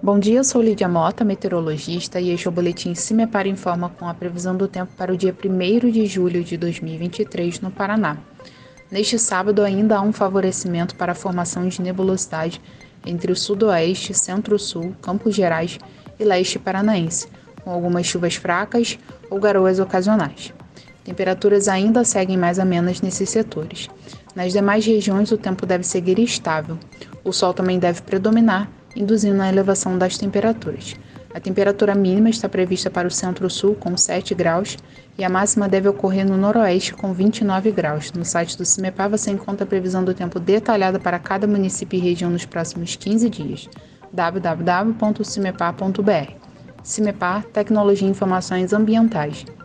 Bom dia, eu sou Lídia Mota, meteorologista, e este é o boletim CIMEPAR Informa com a previsão do tempo para o dia 1º de julho de 2023 no Paraná. Neste sábado ainda há um favorecimento para a formação de nebulosidade entre o sudoeste, centro-sul, Campos Gerais e leste paranaense, com algumas chuvas fracas ou garoas ocasionais. Temperaturas ainda seguem mais amenas nesses setores. Nas demais regiões, o tempo deve seguir estável. O sol também deve predominar, induzindo a elevação das temperaturas. A temperatura mínima está prevista para o centro-sul, com 7 graus, e a máxima deve ocorrer no noroeste, com 29 graus. No site do CIMEPAR você encontra a previsão do tempo detalhada para cada município e região nos próximos 15 dias. www.cimepar.br. CIMEPAR, Tecnologia e Informações Ambientais.